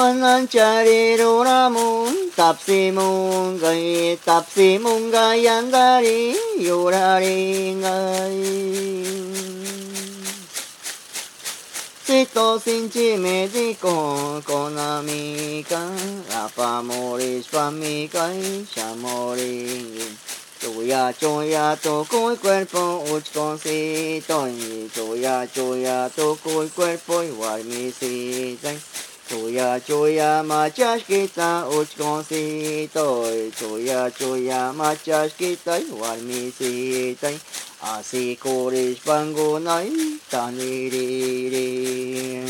Mananchari Roramun, Tapsimungai, Tapsimungai Andari, Yoraringai. Sito Sinchi Medico, Konamika, Rapamoris Pamikai, Shamorin. Chuya, chuya, toco el cuerpo, uchconcito, chuya, chuya, toco el cuerpo, igual mi cita. Chuya, chuya, machasquita, uchconcito, chuya, chuya, machasquita, igual mi cita. Así corish pangunay, taniririn.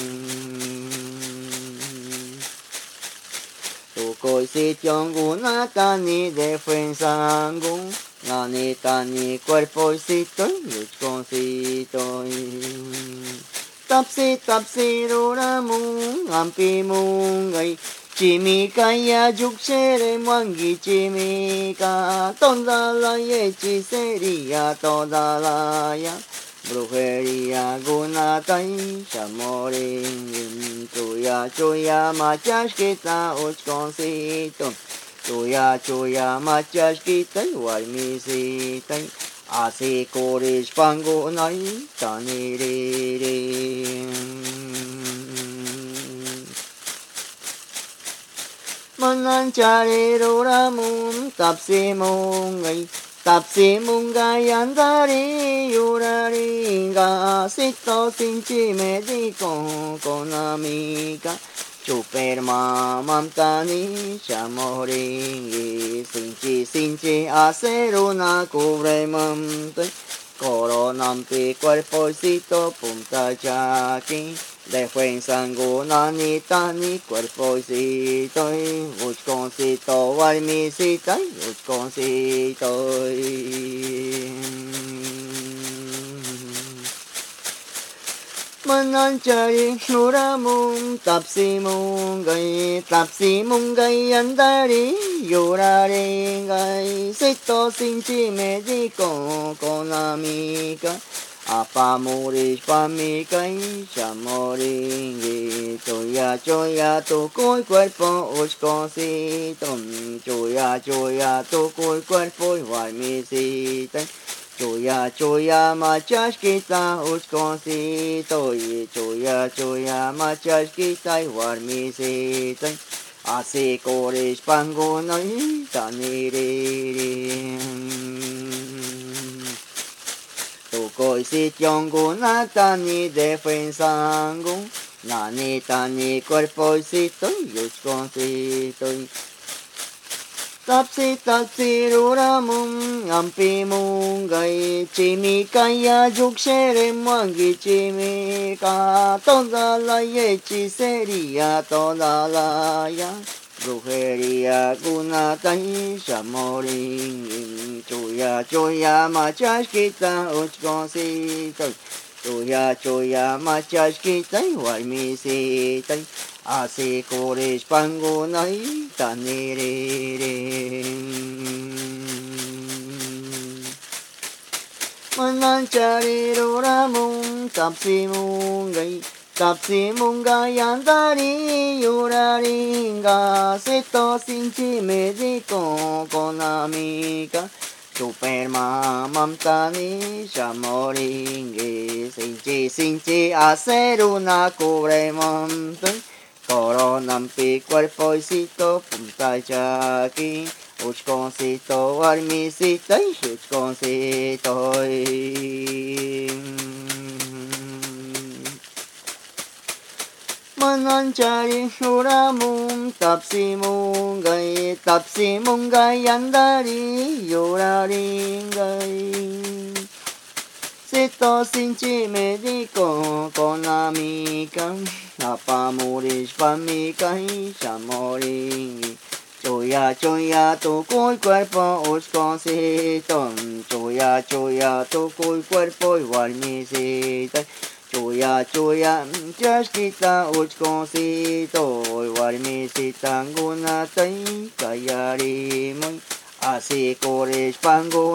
Tukoy sityong gunatani defensangung, nanitani cuerpocitoy, luchconcitoy. Tapsi tapsi roramung, ampimungay, chimikaya yukshere muangi chimika, toda la hechicería, toda la ya. Brujería gunatay, shamorin, chuya, chuya, machashkita, uchconcito, chuya, chuya, machashkita, igualmisita, así corish pangunay, taniririn. Mananchari roramun, tapsimungay, Tapsimungai andari yuraringa, sito sinchi medico con amiga, chuperma mamtani shamoringi, sinchi sinchi hacer una cubre mamte, coronampi cuerpocito punta chaki. Defensa nani tani cuerpocito, uchconcito, guaymisita, uchconcito. Mananchari roramun, tapsimungai, tapsimungai andari, yoraringai, sito sinchi medico con amiga. Apamurish pamikai, shamoringi, chuya, chuya, toco el cuerpo, uchconcito, chuya, chuya, toco el cuerpo, igual mi cita, chuya, chuya, machashkita, uchconcito, y chuya, chuya, machashkita, igual mi cita, así corish pangunay, taniririn. Tukoy sityong gunatani defensangung, nanitani cuerpocitoy, yuchconcitoy. Tapsi tapsi roramun, ampimungay, chimikaya yukshere muangi chimika, toda la hechicería, toda la ya. Brujería gunatay, shamorin, chuya, chuya, machashkita, uchconcito, chuya, chuya, machashkita, guaymisita, así corish pangunay, taniririn. Mananchari roramun, tapsimungay, Tapsimungai andari yuraringa, sito sinchi medico con amiga, superma mamtani shamoringi, sinchi sinchi hacer una cubre monte, coronampi cuerpocito punta chaki, uchconcito armisita y uchconcito. Mananchari roramun, tapsimungai, tapsimungai andari yoraringai. Sito sinchi medico con amiga, apamurish pamikai, shamoringi. Chuya, chuya, toco el cuerpo, uchconcito, chuya, chuya, toco el cuerpo, igual mi cita. Chuya, chuya, chashkita, uchconcito, igual mi cita, gunatay, kayarimoy, así corish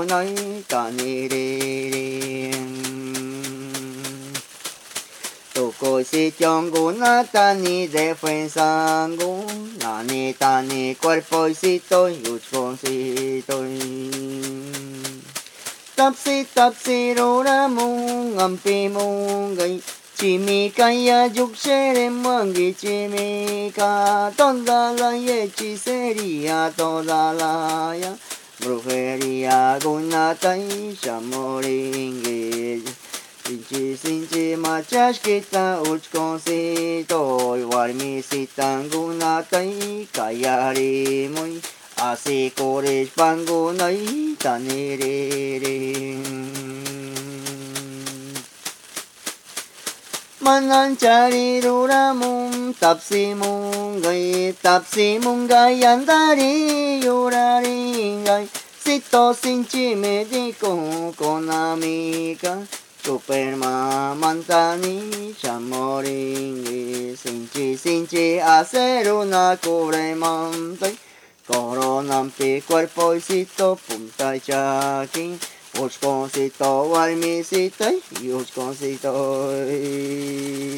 pangunay, taniririn. Coisito tani defensa nani tani cuerpoisito yuchconcito tapsi tapsi roramung ampimungay chimicaya yuxere mangi chimica toda la hechicería toda la brujería gunatai shamoringue Sinchi sinchi machashkita uchkoncito warmisita gunatai kayari muy así korish pangunay taniriri mananchari ruramum tapsi mungay andari yuraringay sito sinchi medico con amiga Superman mantani chamoringi sinchi sinchi hacer una cubremanta coronampi cuerpoisito punta chaki uchconcito walmisita y uchconcito